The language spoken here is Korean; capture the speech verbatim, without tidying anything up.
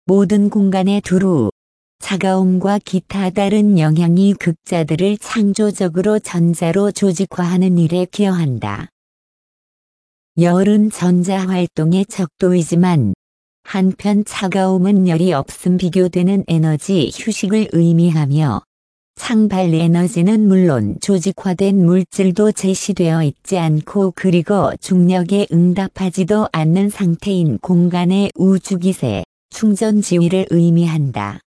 모든 공간에 두루 차가움과 기타 다른 영향이 극자들을 창조적으로 전자로 조직화하는 일에 기여한다. 열은 전자 활동의 척도이지만 한편 차가움은 열이 없음 비교되는 에너지 휴식을 의미하며 상발 에너지는 물론 조직화된 물질도 제시되어 있지 않고 그리고 중력에 응답하지도 않는 상태인 공간의 우주기세, 충전 지위를 의미한다.